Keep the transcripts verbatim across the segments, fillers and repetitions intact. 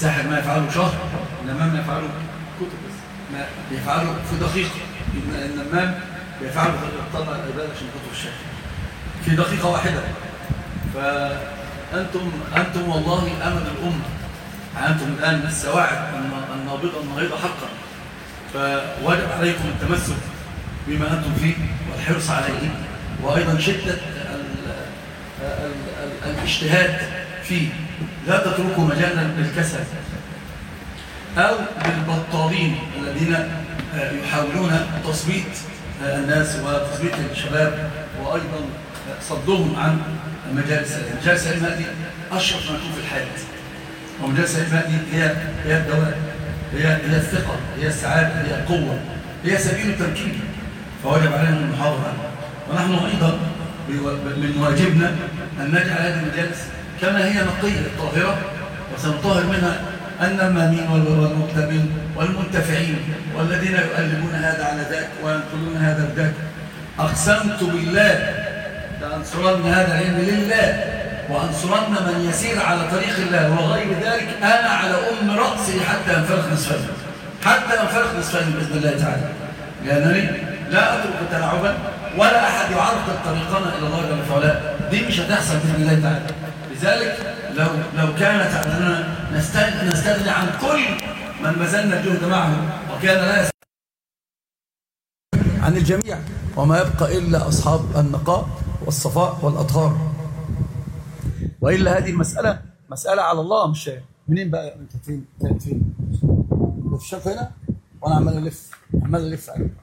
الساحر ما يفعله شهر، النمام يفعله كتب بس، ما يفعله في دقيقة. النمام يفعله طلع العباد عشان كتب الشهر في دقيقة واحدة. فأنتم أنتم والله أمل الأمة، أنتم الآن من السواعد النابضة النهيضة حقا، فواجب عليكم التمسك بما أنتم فيه والحرص عليه، وأيضا شدة الاجتهاد فيه. لا تتركوا مجالا للكسل أو للبطالين الذين يحاولون تثبيط الناس وتثبيط الشباب، وأيضا صدهم عن مجالس العلم. مجالس العلم هذه أشرف ما يكون في الحياة، ومجالس العلم هذه هي هي الدواء، هي هي الثقة، هي السعادة، هي القوة، هي سبيل التمكين. فوجب علينا المحافظة عليها. ونحن أيضا من واجبنا أن نجعل هذه المجالس كما هي نقية طاهرة، وسنطهر منها النمامين والمكتبين والمنتفعين والذين يؤلمون هذا على ذاك وينقلون هذا لذاك. أقسمت بالله لأنصرن هذا العلم لله، وأنصرن من يسير على طريق الله، وغير ذلك أنا على أم رأسي حتى ينفرق نصفين، حتى ينفرق نصفين بإذن الله تعالى، لأنني لا أترك تلاعبا ولا أحد يعرقل طريقنا إلى الله جل وعلا. دي مش هتحصل بإذن الله تعالى. لذلك لو لو كانت أننا نستغني عن كل من بذلنا الجهد معه وكان لا يستغني عن الجميع، وما يبقى إلا أصحاب النقاء والصفاء والأطهار. وإلا هذه المسألة مسألة على الله. مش منين بقى أنت فين؟ أنت فين؟ أنت في الشرق هنا وأنا عمال ألف عمال ألف عليك.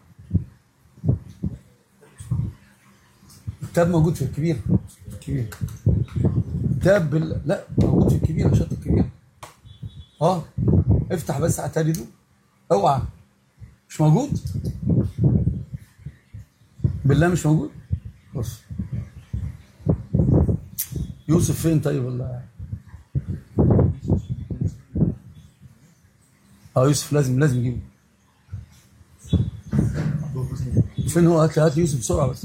الكتاب موجود في الكبير. الكبير كتاب بال... لا موجود في الكبير، شط الكبير. اه افتح بس هتجده. اوعى مش موجود بالله، مش موجود. بص يوسف فين طيب ولا اه يوسف لازم لازم نجيبه. فين هو؟ هات لي هات لي يوسف بسرعه بس.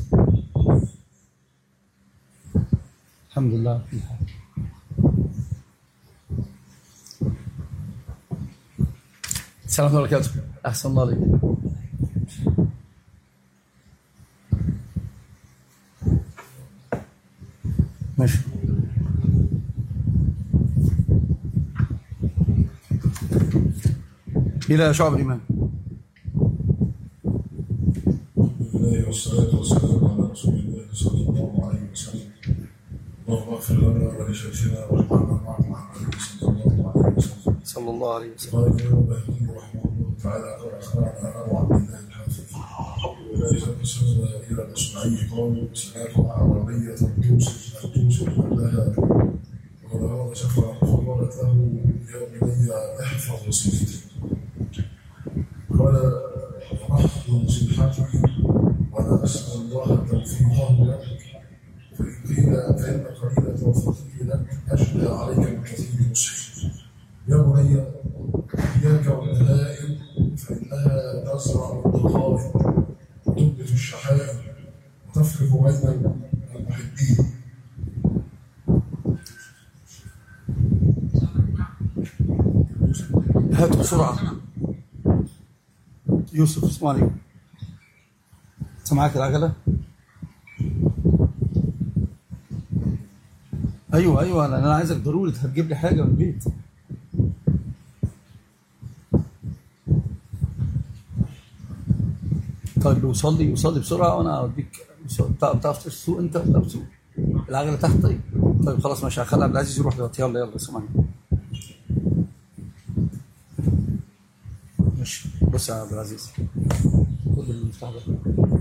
الحمد لله في حال. السلام عليكم ورحمة الله وبركاته. أحسن الله عليك. ماشي. إلى شعب الإيمان. والصلاة والسلام على رسول الله صلى الله عليه وسلم. اللهم اغفر لنا ولشيخنا واجعلنا معك مع النبي صلى الله عليه وسلم. صلى الله عليه وسلم. قال الإمام البهقي رحمه الله تعالى قال أخبرنا أبو عبد الله الحافظ وإذا وصلنا إلى الأصمعي قالوا سمعت عربية توصف توصف لها وقال شفع فقالت له يا بني احفظ وصيفتي. قال رحض صيحتي وأنا أسأل الله توفيقه لك، فإن قيل فإن قليل توفيقه لك أشبه عليك من كثير مسلم. يا بني إياك والبهائم فإنها تزرع الضغائن وتنبت الشحائم وتفرق بين المحبين. هات بسرعة يوسف. اسمعني، سمعك العجلة؟ ايوه ايوه انا عايزك ضروري هتجيب لي حاجه من البيت. طيب وصلي وصلي بسرعه وانا اوديك. بتعرف تسوق انت؟ بتعرف تسوق العجله تحت؟ طيب طيب خلاص ماشي، هخلي عبد العزيز يروح دلوقتي. يلا يلا اسمعني. ماشي بص يا عبد العزيز، خد المفتاح ده.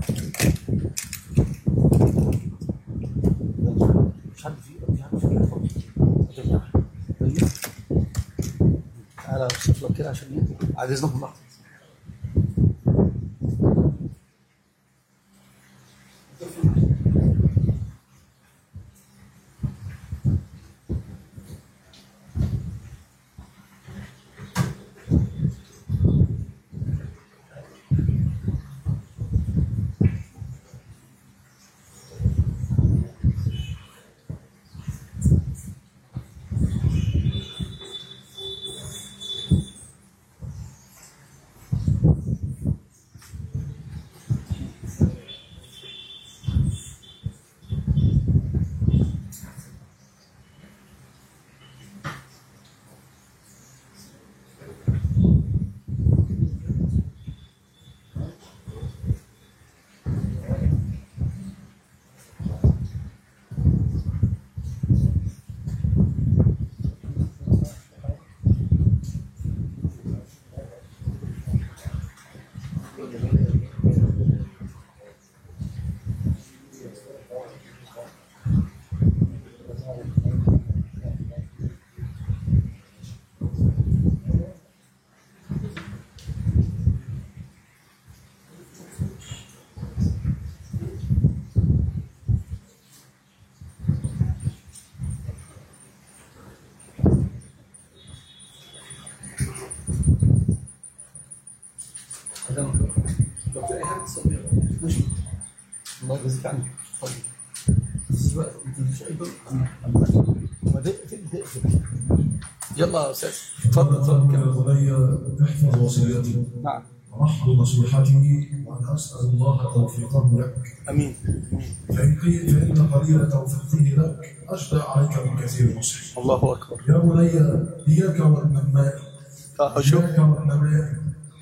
مش حد فيه مش حد فيه خالص. تعالى اوصف لك كده عشان ايه عايز اذنكم لحظه. جزاك عنك. يلا يا استاذ اتفضل اتفضل. يا بني احفظ وصيتي. نعم. ونحض نصيحتي وأنا أسأل الله توفيقه لك. امين. فإن فإن قليل توفيقه لك أشدى عليك من كثير نصح. الله اكبر. يا بني إياك والنماء. شوف إياك والنماء.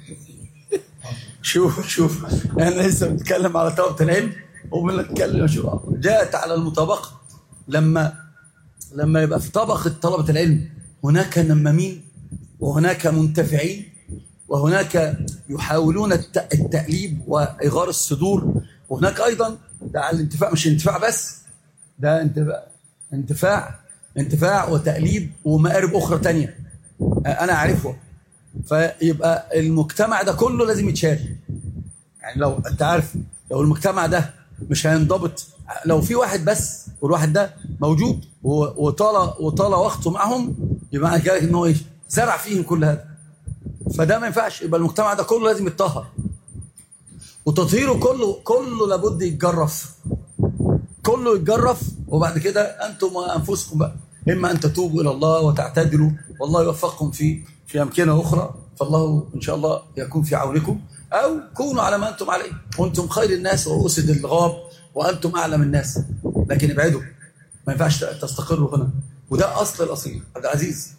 شوف شوف احنا لسه بنتكلم على طلبة العلم وبنتكلم شو جاءت على المطابقة. لما لما يبقى في طبقة طلبة العلم هناك نمامين وهناك منتفعين وهناك يحاولون التأليب وإغار الصدور، وهناك أيضا ده على الانتفاع، مش انتفاع بس، ده انتفاع انتفاع انتفاع وتأليب ومآرب أخرى تانية أنا أعرفها. فيبقى المجتمع ده كله لازم يتشارك. يعني لو أنت عارف لو المجتمع ده مش هينضبط، لو في واحد بس والواحد ده موجود وطال وطال وقته معهم، يبقى معنى كده إن هو إيه؟ زرع فيهم كل هذا. فده ما ينفعش. يبقى المجتمع ده كله لازم يتطهر، وتطهيره كله كله لابد يتجرف، كله يتجرف. وبعد كده انتم وانفسكم بقى اما ان تتوبوا الى الله وتعتدلوا والله يوفقكم في في امكنه اخرى، فالله ان شاء الله يكون في عونكم، او كونوا على ما انتم عليه وانتم خير الناس واسد الغاب وانتم اعلم الناس. لكن ابعدوا، ما ينفعش تستقروا هنا. وده اصل الاصيل. عبد العزيز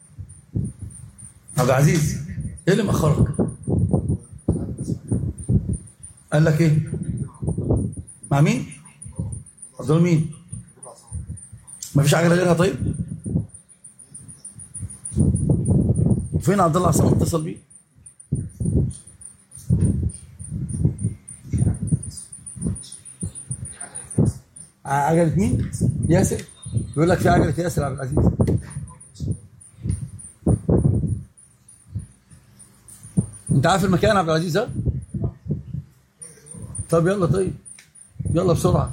عبد العزيز ايه اللي مأخرك؟ قال لك ايه؟ مع مين؟ افضل مين؟ ما فيش عجله غيرها؟ طيب فين عبد الله عصام اتصل بيه؟ عجله مين؟ ياسر بيقول لك في عجله ياسر عبد العزيز. انت عارف المكان عبد العزيز ها؟ طب يلا طيب يلا بسرعه.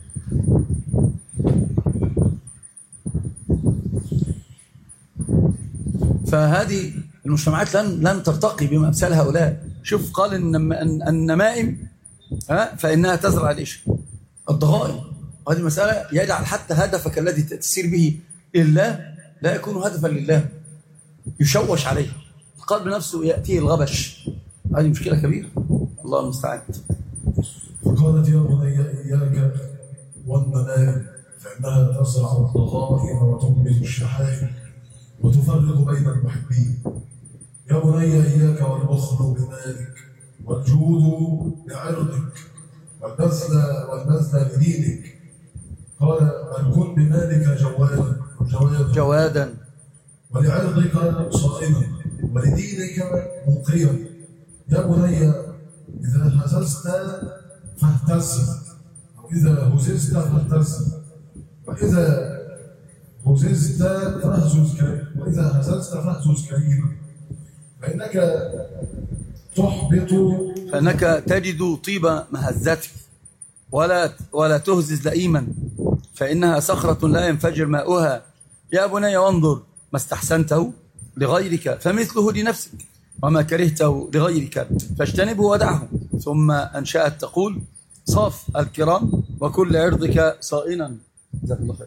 فهذه المجتمعات لن لن ترتقي بمثال هؤلاء. شوف قال ان النمائم ها فانها تزرع ايش؟ الضغائن. هذه مساله يجعل حتى هدفك الذي تسير به لله لا يكون هدفا لله، يشوش عليه القلب نفسه، ياتيه الغبش. هذه مشكله كبيره. الله المستعان. فقالت يا بني اياك والنمائم فانها تزرع الضغائن وتنبت الشحائم وتفرق بين المحبين. يا بني إياك والبخل بمالك والجود بعرضك والبذل والبذل لدينك. قال بل كن بمالك جوادا جوادا جوادا ولعرضك صائما ولدينك مقيا. يا بني إذا هززت فاهتز وإذا هززت فاهتز وإذا هززت فاهزز كريما وإذا هززت فاهزز كريما فإنك تحبط فإنك تجد طيب مهزتك ولا ولا تهزز لئيما فإنها صخرة لا ينفجر ماؤها. يا بني وانظر ما استحسنته لغيرك فمثله لنفسك وما كرهته لغيرك فاجتنبه ودعه. ثم أنشأت تقول صاف الكرام وكل عرضك صائنا. جزاك الله خير.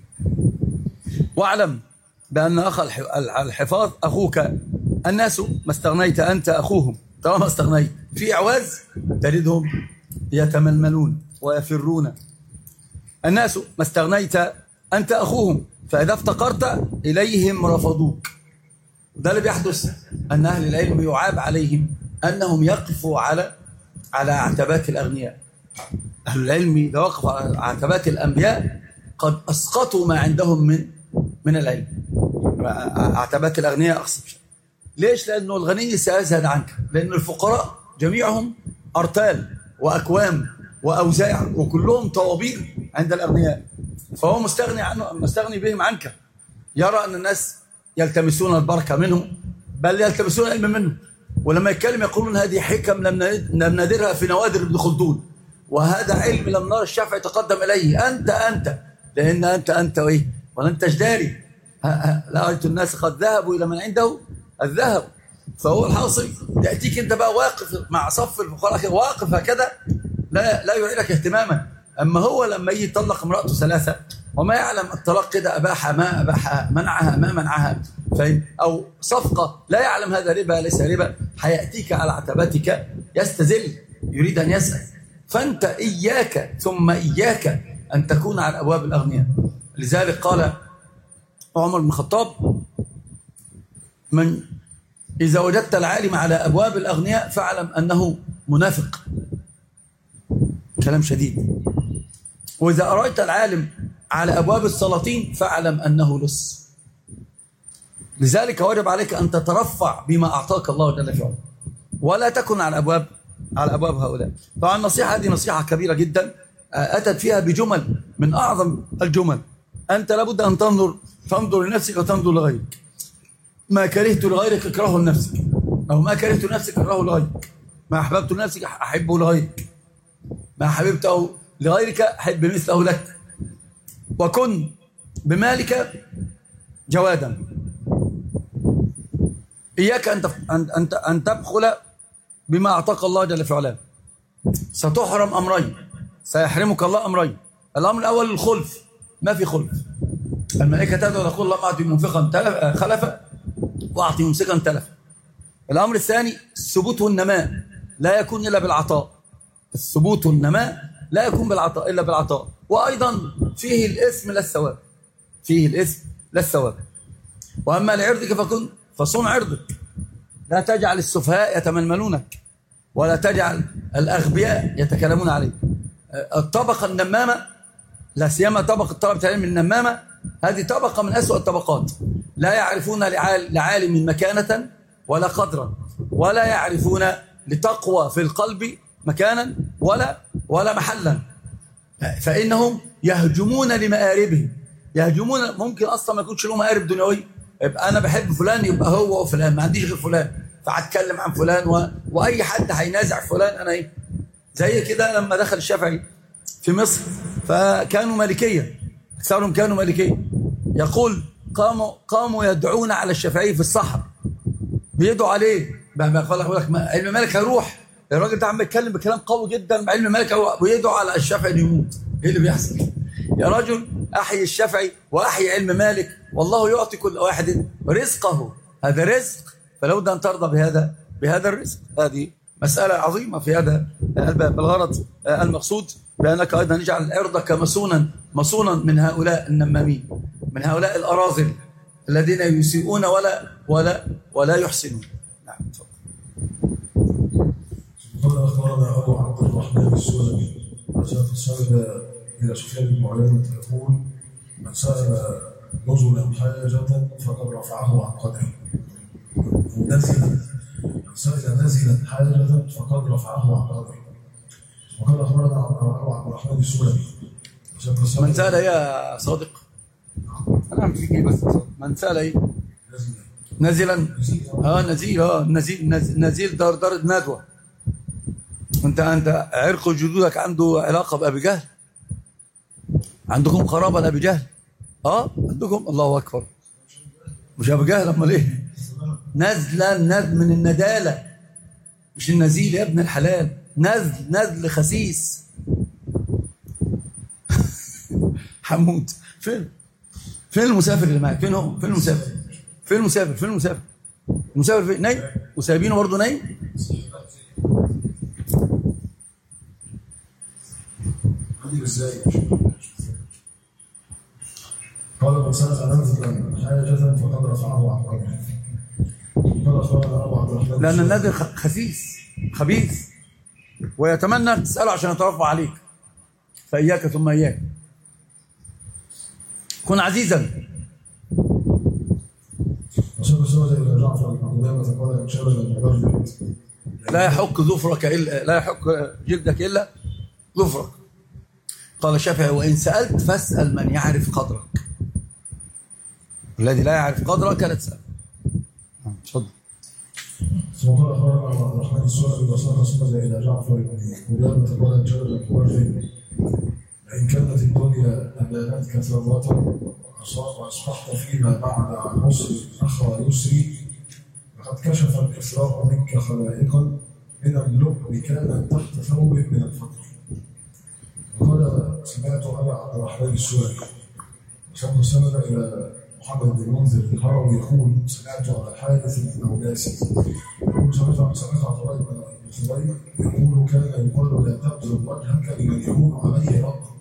واعلم بأن أخ الحفاظ أخوك. الناس ما استغنيت أنت أخوهم. طالما استغنيت في إعواز تجدهم يتململون ويفرون. الناس ما استغنيت أنت أخوهم فإذا افتقرت إليهم رفضوك. ده اللي بيحدث أن أهل العلم يعاب عليهم أنهم يقفوا على على عتبات الأغنياء. أهل العلم إذا وقفوا على عتبات الأنبياء قد أسقطوا ما عندهم من من العلم. عتبات الأغنياء أقصد. ليش؟ لأنه الغني سيزهد عنك، لأن الفقراء جميعهم أرتال وأكوام وأوزاع وكلهم طوابير عند الأغنياء، فهو مستغني عنه مستغني بهم عنك. يرى أن الناس يلتمسون البركة منه بل يلتمسون العلم منه، ولما يتكلم يقولون هذه حكم لم نادرها في نوادر ابن خلدون، وهذا علم لم نرى الشافعي يتقدم إليه. أنت أنت لأن أنت أنت وإيه ولا أنت جداري. لا رأيت الناس قد ذهبوا إلى من عنده الذهب. فهو الحاصل تأتيك أنت بقى واقف مع صف الفقراء واقف هكذا لا لا يعيرك اهتماما، أما هو لما يجي يطلق امرأته ثلاثة وما يعلم الطلاق كده أباح ما أباح، منعها ما منعها، أو صفقة لا يعلم هذا ربا ليس ربا، هيأتيك على عتبتك يستزل يريد أن يسأل. فأنت إياك ثم إياك أن تكون على أبواب الأغنياء. لذلك قال عمر بن الخطاب: من إذا وجدت العالم على أبواب الأغنياء فاعلم أنه منافق. كلام شديد. وإذا أرأيت العالم على أبواب السلاطين فاعلم أنه لص. لذلك واجب عليك أن تترفع بما أعطاك الله جل وعلا، ولا تكن على أبواب على أبواب هؤلاء. طبعا النصيحة هذه نصيحة كبيرة جدا، أتت فيها بجمل من أعظم الجمل. أنت لابد أن تنظر تنظر لنفسك وتنظر لغيرك. ما كرهت لغيرك اكرهه لنفسك، أو ما كرهت لنفسك اكرهه لغيرك. ما أحببت لنفسك أحبه لغيرك، ما حببته لغيرك أحب مثله لك. وكن بمالك جوادا. إياك أن أن أن تبخل بما أعطاك الله جل في علاه. ستحرم أمرين، سيحرمك الله أمرين. الأمر الأول الخلف، ما في خلف. الملائكة تدعو تقول اللهم أعطي منفقا خلفا وأعطي ممسكا تلفا. الأمر الثاني الثبوت والنماء، لا يكون إلا بالعطاء. الثبوت والنماء لا يكون بالعطاء إلا بالعطاء. وأيضا فيه الإثم لا الثواب، فيه الإثم لا الثواب. وأما لعرضك فكن فصون عرضك. لا تجعل السفهاء يتململونك، ولا تجعل الأغبياء يتكلمون عليك. الطبقة النمامة، لا سيما طبقة طلبة العلم النمامة، هذه طبقة من أسوأ الطبقات. لا يعرفون لعالم مكانة ولا قدرا، ولا يعرفون لتقوى في القلب مكانا ولا ولا محلا. فإنهم يهجمون لمآربهم، يهجمون. ممكن أصلا ما يكونش له مآرب دنيوية، يبقى أنا بحب فلان يبقى هو وفلان، ما عنديش غير فلان فهتكلم عن فلان، و... وأي حد هينازع فلان أنا إيه. زي كده لما دخل الشافعي في مصر فكانوا مالكية، أكثرهم كانوا مالكية. يقول قاموا قاموا يدعون على الشافعي في الصحراء، بيدعوا عليه. بقول لك علم مالك هيروح، الراجل ده عم بيتكلم بكلام قوي جدا، علم مالك هو ويدعوا على الشافعي انه يموت. ايه اللي بيحصل يا رجل؟ احيي الشافعي واحيي علم مالك، والله يعطي كل واحد رزقه، هذا رزق، فلو ان ترضى بهذا بهذا الرزق. هذه مسألة عظيمة في هذا الباب. الغرض المقصود بأنك أيضا نجعل عرضك مسونا مسونا من هؤلاء النمامين، من هؤلاء الأراذل الذين يسيئون ولا ولا ولا يحسنون. نعم. قال أخبرنا أبو عبد الرحمن السلمي وساق السند إلى سفيان بن عيينة يقول: من سأل نزلا حاجة فقد رفعه عن قدره. نزلا من سأل نزلا حاجة فقد رفعه عن قدره. وقال أخبرنا أبو عبد الرحمن السلمي من سأل يا صادق، أنا عم فيك بس من سأل إيه؟ نزلا اه نزيل اه نزيل نزيل دار دار ندوة. انت انت عرق جدودك عنده علاقة بأبي جهل، عندكم قرابة لأبي جهل، اه عندكم. الله أكبر. مش أبي جهل امال ايه؟ نزلا نزل من الندالة، مش النزيل يا ابن الحلال. نزل نزل خسيس. حمود فين فين المسافر اللي معاك؟ فين هو؟ فين المسافر؟ فين المسافر؟ فين المسافر؟ المسافر فين؟ نايم وسايبينه برضه نايم. قال من سأل نزلا حاجة فقد رفعه عن قدره. قال أخبرنا أبو عبد الرحمن لأن النازل خسيس خبيث ويتمنى تسأله عشان يترفع عليك، فإياك ثم إياك. كن عزيزا. لا يحك ظفرك إلا لا يحك جلدك إلا ظفرك. قال الشافعي: وإن سألت فاسأل من يعرف قدرك، الذي لا يعرف قدرك لا تسأل. تفضل. ثم قال أخبرنا عبد الرحمن السلمي وصار سند إلى جعفر بن قدامة قال جابر بن وجه: إن كانت الدنيا أمانتك ثروة وأصبحت فيما بعد عن عسر أخرى يسري، فقد كشف الإسراء منك خلائقا من اللؤم كانت تحت ثوب من الفقر. قال سمعت أبا عبد الرحمن السوري شاب سند إلى محمد بن المنذر الهروي يقول سمعت على حارث الأولاسي يقول سمعت سمعت عبد الله بن الزبير يقول كان يقول لا تبذل وجهك لمن يهون عليه ربك.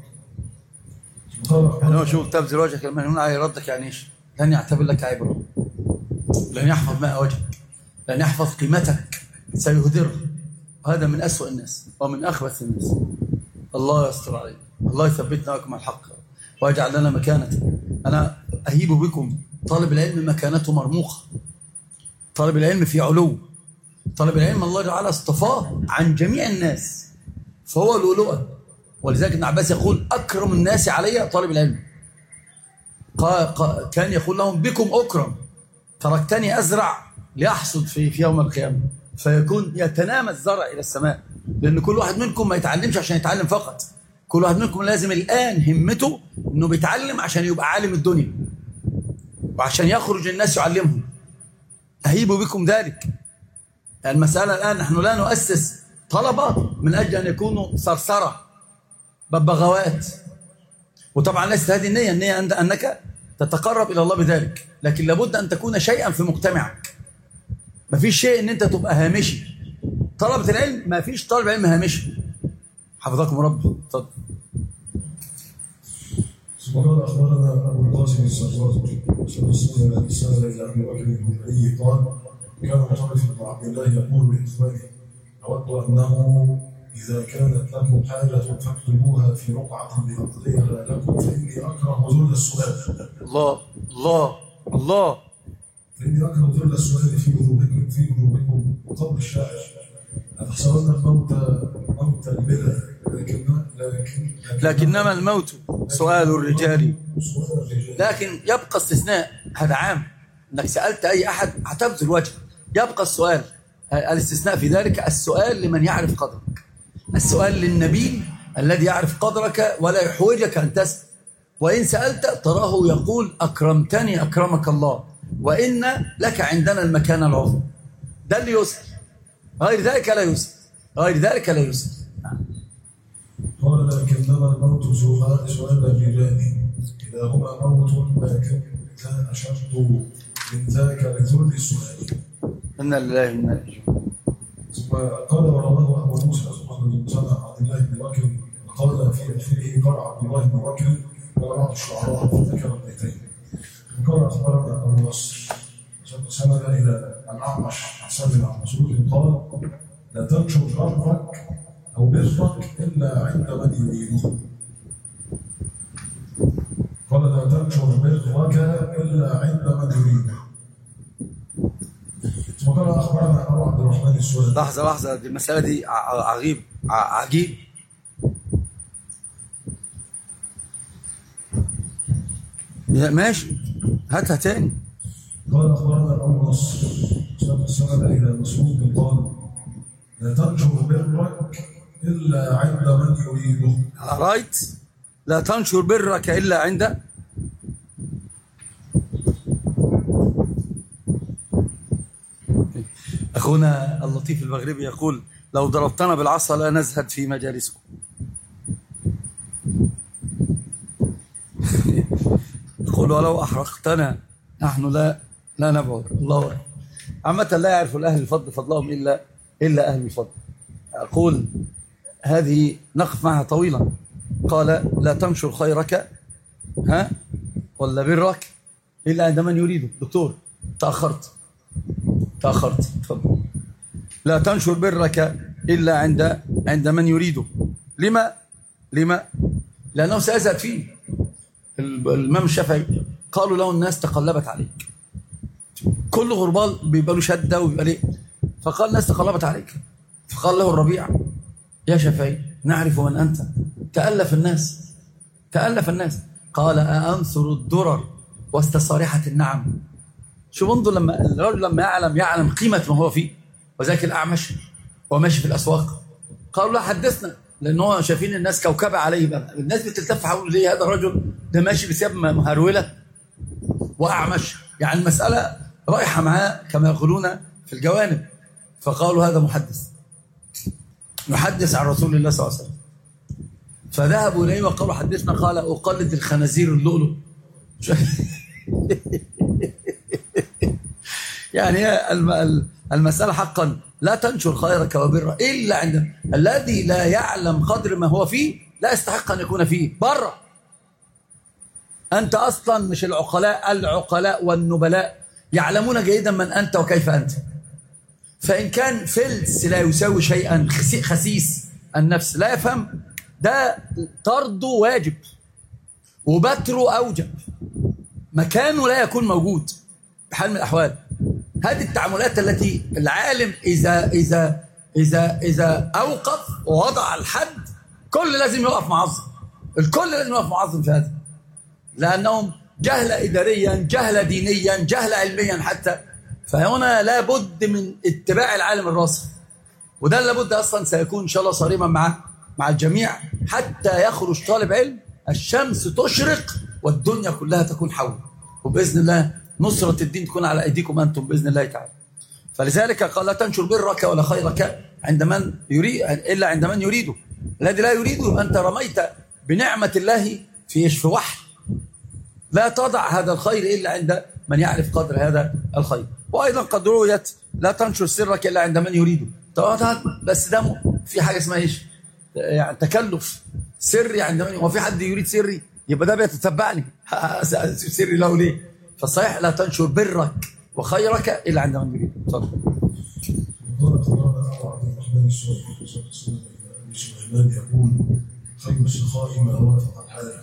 يعني شوف تبذل وجهك لمن يهون عليه ردك يعني ايش؟ لن يعتبر لك عبره، لن يحفظ ماء وجهك، لن يحفظ قيمتك، سيهدر. هذا من أسوأ الناس ومن أخبث الناس. الله يستر علينا، الله يثبتنا لكم الحق ويجعل لنا مكانة. أنا أهيب بكم طالب العلم مكانته مرموقة، طالب العلم في علو، طالب العلم الله تعالى اصطفاه عن جميع الناس فهو لؤلؤة. ولذلك ابن عباس يقول أكرم الناس علي طالب العلم. كان يقول لهم بكم أكرم، تركتني أزرع ليحصد في, في يوم القيامة، فيكون يتنامى الزرع إلى السماء. لأن كل واحد منكم ما يتعلمش عشان يتعلم فقط، كل واحد منكم لازم الآن همته أنه بيتعلم عشان يبقى عالم الدنيا وعشان يخرج الناس يعلمهم. أهيب بكم ذلك. المسألة الآن نحن لا نؤسس طلبة من أجل أن يكونوا صرصرة ببغاوات. وطبعا ليست هذه النية، النية أنك تتقرب إلى الله بذلك، لكن لابد أن تكون شيئا في مجتمعك. ما فيش شيء أن أنت تبقى هامشي. طلبة العلم ما فيش طالب علم هامشي. حفظكم رب. تفضل. ثم قال أخبرنا أبو القاسم السرجاجي سنة سنة إلى أبي بكر الهذلي قال كان مطرف بن عبد الله يقول لإخوانه أود أنه إذا كانت لكم حاجة فاكتبوها في رقعة لأقضيها لكم فإني أكره ذل السؤال. الله الله الله. فإني أكره ذل السؤال في قلوبكم في قلوبكم وقبل الشاعر أتحسبن الموت موت البلى لكن لكن لكنما الموت سؤال الرجال. لكن يبقى استثناء، هذا عام، انك سألت اي احد هتبذل وجه، يبقى السؤال الاستثناء في ذلك السؤال لمن يعرف قدرك، السؤال للنبي الذي يعرف قدرك ولا يحوجك ان تسأل. وان سألت تراه يقول اكرمتني اكرمك الله وان لك عندنا المكانة العظمى. ده اللي يسأل، غير ذلك لا يسأل، غير ذلك لا يسأل. قال لكنما الموت سؤال الرجال إذا هما موت لكن كان أشد من ذاك لذل السؤال. إن لله وإنا إليه راجعون. ثم قال ورواه أبو موسى بن سنة عبد الله بن بكر قال في آخره قال عبد الله بن بكر وبعض الشعراء فذكر البيتين. قال أخبرنا أبو نصر سند إلى الأعمش حسن عن مسعود قال لا تنشر برك أو برك إلا عند من يريده. قال لا تنشر برك إلا عند من يريده. ثم قال أخبرنا أبو عبد الرحمن السوري. لحظة لحظة، دي المسألة دي عجيب عجيب. ماشي هاتها تاني. قال أخبرنا أبو نصر سند إلى مسعود قال لا تنشر برك إلا عند من يريده. رايت، لا تنشر برك إلا عند أخونا اللطيف المغربي يقول لو ضربتنا بالعصا لا نزهد في مجالسكم. يقول ولو أحرقتنا نحن لا لا نبعد. الله أكبر. عامة لا يعرف الأهل الفضل فضلهم إلا إلا أهل الفضل. أقول هذه نقف معها طويلا. قال لا تنشر خيرك ها ولا برك إلا عند من يريده. دكتور تأخرت تأخرت تفضل. لا تنشر برك إلا عند عند من يريده. لما لما لأنه سيزهد فيه. الإمام الشافعي قالوا له الناس تقلبت عليك، كل غربال بيبقى له شده وبيبقى ليه، فقال الناس تقلبت عليك. فقال له الربيع يا شافعي نعرف من أنت. تألف الناس تألف الناس قال أأنثر الدرر واستصارحة النعم. شو انظر لما الرجل لما يعلم يعلم قيمة ما هو فيه. وذاك الأعمش وماشي في الأسواق قالوا لا حدثنا، لأنه شايفين الناس كوكبة عليه بقى. الناس بتلتف حول ليه هذا الرجل ده ماشي بثياب مهرولة وأعمش، يعني المسألة رايحة معاه كما يقولون في الجوانب. فقالوا هذا محدث يحدث عن رسول الله صلى الله عليه وسلم. فذهبوا إليه وقالوا حدثنا، قال أقلد الخنازير اللؤلؤ. يعني المسألة حقا لا تنشر خيرك وبرك إلا عند الذي لا يعلم قدر ما هو فيه، لا يستحق أن يكون فيه بره. أنت أصلا مش العقلاء، العقلاء والنبلاء يعلمون جيدا من أنت وكيف أنت. فإن كان فلس لا يساوي شيئا، خسيس النفس لا يفهم، ده طرده واجب وبتره أوجب، مكانه لا يكون موجود بحال من الأحوال. هذه التعاملات التي العالم إذا إذا إذا إذا أوقف ووضع الحد، كل لازم يقف معظم، الكل لازم يقف معظم في هذا، لأنهم جهل إداريا، جهل دينيا، جهل علميا حتى. فهنا لابد من اتباع العالم الراسخ، وده لابد أصلا سيكون إن شاء الله صارما مع مع الجميع، حتى يخرج طالب علم الشمس تشرق والدنيا كلها تكون حوله، وبإذن الله نصرة الدين تكون على أيديكم أنتم بإذن الله تعالى. فلذلك قال لا تنشر برك ولا خيرك عند من يريد إلا عند من يريده. الذي لا يريده أنت رميت بنعمة الله في في وحي. لا تضع هذا الخير إلا عند من يعرف قدر هذا الخير. وأيضا قد رويت لا تنشر سرك إلا عند من يريده. طبعا بس ده في حاجة اسمها إيش؟ يعني تكلف سري عند من، وفي حد يريد سري يبقى ده بيتتبعني سري له ليه؟ فالصحيح لا تنشر برك وخيرك إلا عند من يريده. تفضل. وقال أخبرنا عبد الرحمن السليمان يقول خير السخاء ما وافق الحال.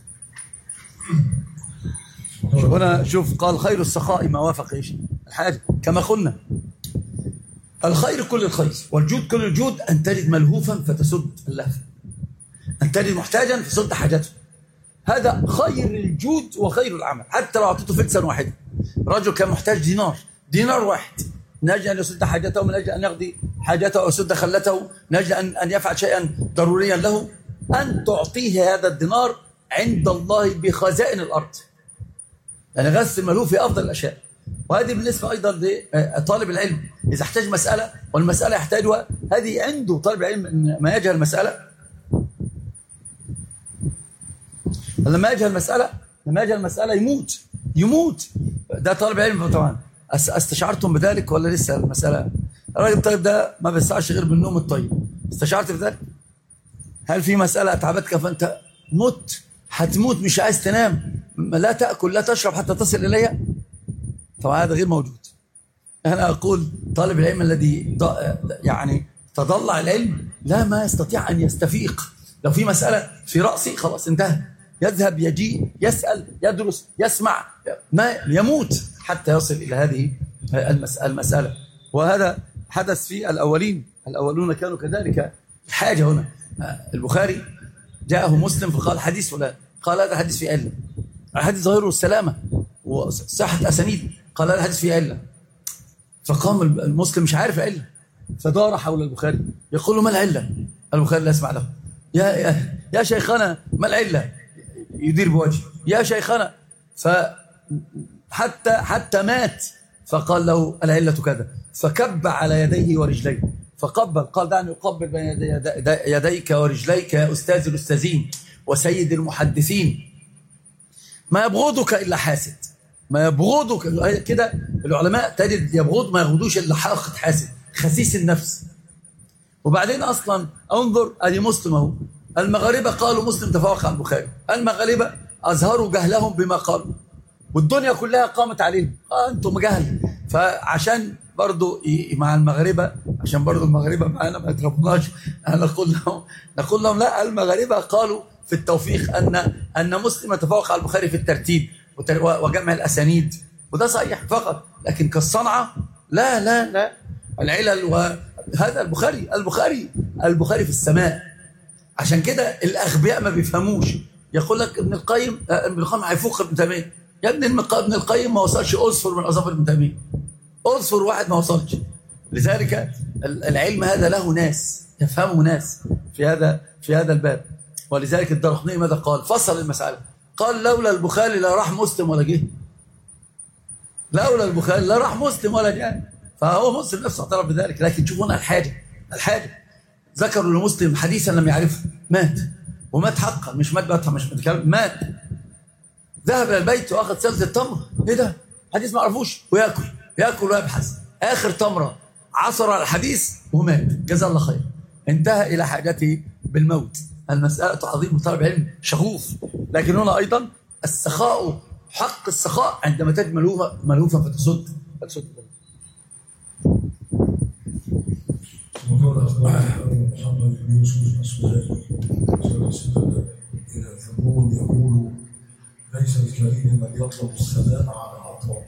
هنا شوف قال خير السخاء ما وافق ايش الحاجة، كما قلنا الخير كل الخير والجود كل الجود، أن تجد ملهوفا فتسد اللهف، أن تجد محتاجا فسد حاجته. هذا خير الجود وخير العمل. حتى لو أعطيته فلسا واحدا، رجل كان محتاج دينار دينار واحد من أجل أن يسد حاجته، من أجل أن يقضي حاجته أو يسد خلته، من أجل أن أن يفعل شيئا ضروريا له، أن تعطيه هذا الدينار عند الله بخزائن الأرض. يعني غث الملهوف في أفضل الأشياء. وهذه بالنسبة أيضا لطالب العلم إذا احتاج مسألة والمسألة يحتاجها، هذه عنده طالب العلم ما يجهل المسألة، لما يجهل المسألة لما يجهل المسألة يموت يموت ده طالب علم. طبعا استشعرتم بذلك ولا لسه المسألة؟ الراجل الطيب ده ما بيستعش غير بالنوم الطيب. استشعرت بذلك؟ هل في مسألة أتعبتك فأنت مت هتموت مش عايز تنام، لا تأكل لا تشرب حتى تصل إلي؟ طبعا هذا غير موجود. أنا أقول طالب العلم الذي يعني تضلع العلم لا ما يستطيع أن يستفيق. لو في مسألة في رأسي خلاص انتهى، يذهب يجي يسأل يدرس يسمع، ما يموت حتى يصل إلى هذه المسألة. وهذا حدث في الأولين، الأولون كانوا كذلك. الحاجة هنا البخاري جاءه مسلم فقال حديث فلان، قال هذا حديث في علة، الحديث ظاهره السلامة وصحة أسانيد، قال هذا حديث في علة. فقام المسلم مش عارف علة، فدار حول البخاري يقول له ما العلة؟ البخاري لا يسمع له. يا يا, يا شيخنا ما العلة؟ يدير بوجهه يا شيخنا. فحتى حتى مات فقال له العلة كذا، فكب على يديه ورجليه فقبل، قال دعني أقبل بين يديك ورجليك يا أستاذ الأستاذين وسيد المحدثين، ما يبغضك إلا حاسد، ما يبغضك كده. العلماء تجد يبغض ما يبغضوش إلا حاقد حاسد خسيس النفس. وبعدين أصلا انظر أدي مسلم اهو، المغاربة قالوا مسلم تفوق على البخاري، المغاربة أظهروا جهلهم بما قالوا والدنيا كلها قامت عليهم، آه أنتم جهل. فعشان برضو مع المغاربة، عشان برضو المغاربة معنا ما يضربوناش، نقول لهم نقول لهم لا، المغاربة قالوا في التوفيق أن أن مسلم تفوق على البخاري في الترتيب وجمع الأسانيد، وده صحيح فقط، لكن كالصنعة لا لا لا العلل. وهذا البخاري البخاري البخاري في السماء. عشان كده الأغبياء ما بيفهموش، يقول لك ابن القيم ابن القيم هيفوق ابن تيمية. يا ابن ابن القيم ما وصلش أظفر من أظافر ابن تيمية، أظفر واحد ما وصلش. لذلك العلم هذا له ناس يفهمه ناس في هذا في هذا الباب. ولذلك الدارقطني ماذا قال؟ فصل المسألة، قال لولا البخاري لا راح مسلم ولا جه، لولا البخاري لا راح مسلم ولا جاء. فهو مسلم نفسه اعترف بذلك. لكن شوفوا هنا الحاجة الحاجة ذكروا لمسلم حديثا لم يعرفه، مات ومات حقا، مش مات بقى مش بتكلم، مات. ذهب الى البيت واخذ سلة التمر. ايه ده؟ حديث ما عرفوش، وياكل ياكل ويبحث. اخر تمره عصر على الحديث ومات، جزاه الله خير. انتهى الى حاجته بالموت. المسألة عظيم، طالب علم شغوف. لكن هنا ايضا السخاء، حق السخاء عندما تجد ملوفه ملوفه فتسد فتسد. وقال أخبرنا محمد بن يوسف السوداني إلى ثمود يقول: ليس الكريم من يطلب الثناء على العطاء.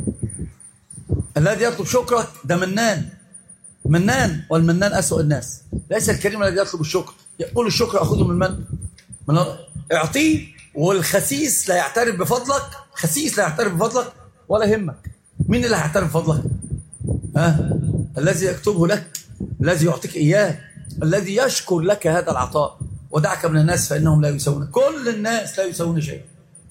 الذي يطلب شكرك ده منان، منان، والمنان أسوأ الناس. ليس الكريم الذي يطلب الشكر، يقول الشكر أخذه من من؟ من اعطيه. والخسيس لا يعترف بفضلك، خسيس لا يعترف بفضلك ولا يهمك. مين اللي هيعترف بفضلك؟ ها؟ الذي يكتبه لك، الذي يعطيك إياه، الذي يشكر لك هذا العطاء. ودعك من الناس فإنهم لا يسوون، كل الناس لا يسوون شيء.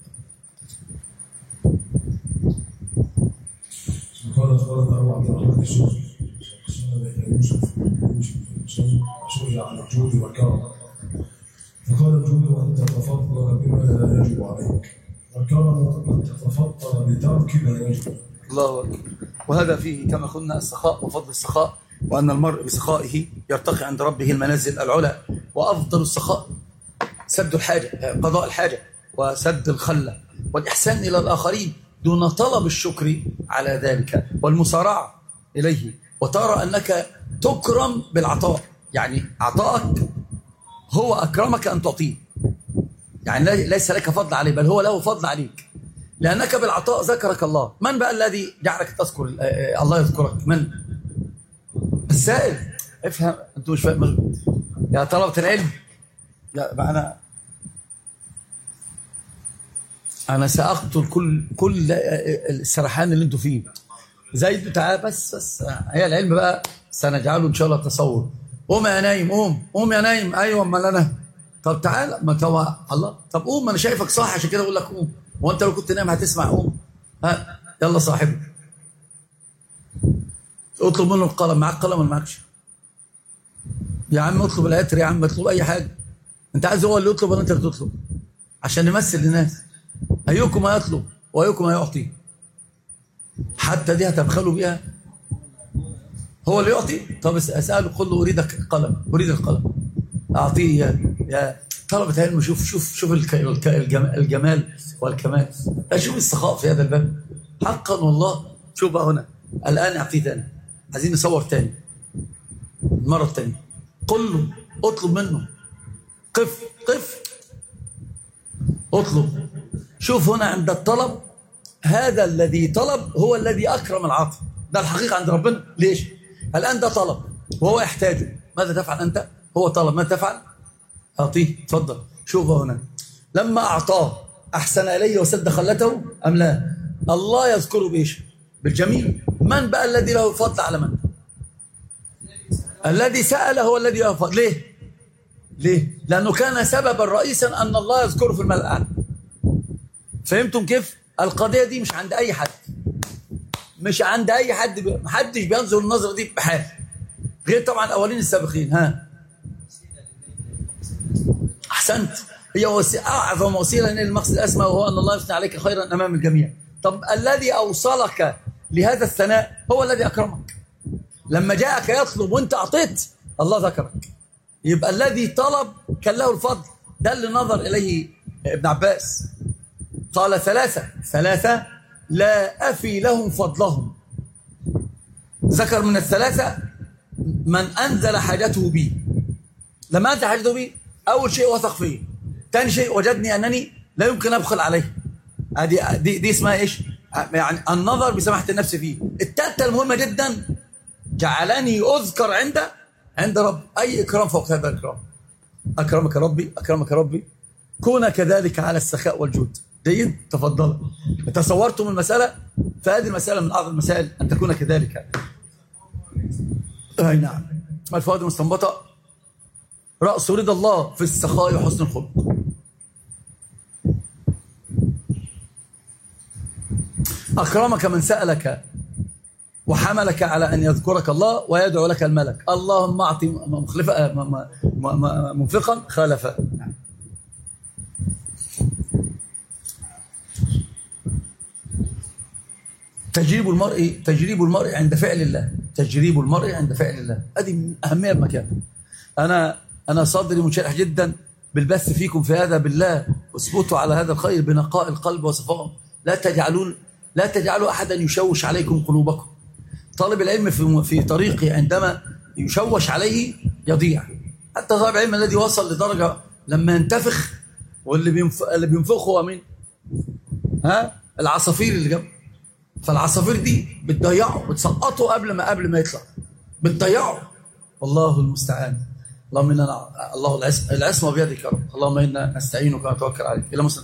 قال أخبرنا أبو عبد الرحمن السوفي إلى يوسف سئل عن الجود والكرم فقال: الجود أن تتفضل بما لا يجب عليك، والكرم أن تتفضل بترك ما يجب. الله أكبر. وهذا فيه كما قلنا السخاء وفضل السخاء، وأن المرء بسخائه يرتقي عند ربه المنازل العلى. وأفضل السخاء سد الحاجة، قضاء الحاجة، وسد الخلة، والإحسان إلى الآخرين دون طلب الشكر على ذلك، والمسارعة إليه. وترى أنك تكرم بالعطاء، يعني عطاءك هو أكرمك أن تعطيه، يعني ليس لك فضل عليه بل هو له فضل عليك، لأنك بالعطاء ذكرك الله. من بقى الذي جعلك تذكر الله؟ يذكرك من؟ السائل. افهم، أنتم مش فاهم يا طلبة العلم. يا أنا أنا سأقتل كل كل السرحان اللي أنتم فيه. زيد تعال بس بس هي العلم بقى سنجعله إن شاء الله تصور. قوم يا نايم، قوم قوم يا نايم. أيوة أمال أنا؟ طب تعال، ما تو الله، طب قوم، أنا شايفك صح عشان كده أقول لك قوم. وأنت لو كنت نايم هتسمع قوم. ها يلا صاحبي، اطلب منه القلم. معاك قلم ولا معاكش؟ يا عم اطلب العطر، يا عم اطلب أي حاجة. أنت عايز هو اللي يطلب ولا أنت اللي تطلب؟ عشان نمثل للناس أيكم ما يطلب وأيكم ما يعطي. حتى دي هتبخلوا بيها. هو اللي يعطي. طب اسأله، قل له أريدك القلم، أريد القلم، أعطيه. يا يا طلبة علم، شوف شوف شوف الجمال والكمال. شوف السخاء في هذا الباب حقا والله. شوف بقى هنا الآن أعطيه تاني، عايزين نصور تاني المرة التانية. قل له، اطلب منه، قف قف اطلب. شوف هنا عند الطلب، هذا الذي طلب هو الذي أكرم العاطي. ده الحقيقة عند ربنا. ليش؟ الآن ده طلب وهو يحتاجه، ماذا تفعل أنت؟ هو طلب، ماذا تفعل؟ أعطيه. تفضل. شوف هنا لما أعطاه أحسن إليه وسد خلته أم لا؟ الله يذكره بإيش؟ بالجميل. من بقى الذي له فضل على من؟ الذي سأل هو الذي له فضل. ليه؟ ليه؟ لأنه كان سببا رئيسا أن الله يذكره في الملأ الأعلى. فهمتم كيف؟ القضية دي مش عند أي حد، مش عند أي حد، محدش بينظر النظرة دي بحال، غير طبعا الأولين السابقين. ها أحسنت. هي أعظم وسيلة للمقصد الأسمى، وهو أن الله يثني عليك خيرا أمام الجميع. طب الذي أوصلك لهذا الثناء هو الذي أكرمك. لما جاءك يطلب وانت أعطيت، الله ذكرك. يبقى الذي طلب كان له الفضل. ده اللي نظر إليه ابن عباس، قال ثلاثة ثلاثة لا أفي لهم فضلهم. ذكر من الثلاثة من أنزل حاجته بي. لما أنزل حاجته بي، أول شيء وثق فيه، ثاني شيء وجدني أنني لا يمكن أبخل عليه. دي, دي, دي اسمها إيش؟ يعني النظر بسماحة النفس فيه. الثالثة المهمة جدا، جعلني أذكر عند عند رب. أي إكرام فوق هذا الإكرام. أكرمك ربي، أكرمك ربي. كون كذلك على السخاء والجود. جيد. تفضل. تصورتم المسألة؟ فهذه المسألة من أعظم المسائل أن تكون كذلك. أي نعم. الفوائد المستنبطة: رأس رضا الله في السخاء وحسن الخلق. أكرمك من سألك وحملك على أن يذكرك الله ويدعو لك الملك. اللهم أعطي منفقا خلفا. تجريب المرء تجريب المرء عند فعل الله، تجريب المرء عند فعل الله، ادي من اهميه المكان. انا انا صدري منشرح جدا بالبث فيكم في هذا، بالله اثبتوا على هذا الخير بنقاء القلب وصفائه، لا تجعلون لا تجعلوا احدا يشوش عليكم قلوبكم. طالب العلم في في طريقه عندما يشوش عليه يضيع. حتى طالب العلم الذي وصل لدرجه لما ينتفخ، واللي بينف... اللي بينفخه هو مين؟ ها؟ العصافير اللي جنبه. فالعصافير دي بتضيعه، بتسقطه قبل ما قبل ما يطلع، بتضيعه. والله المستعان. اللهم انا الله العصمه بيدك يا رب، اللهم انا نستعينك ونتوكل عليك. الى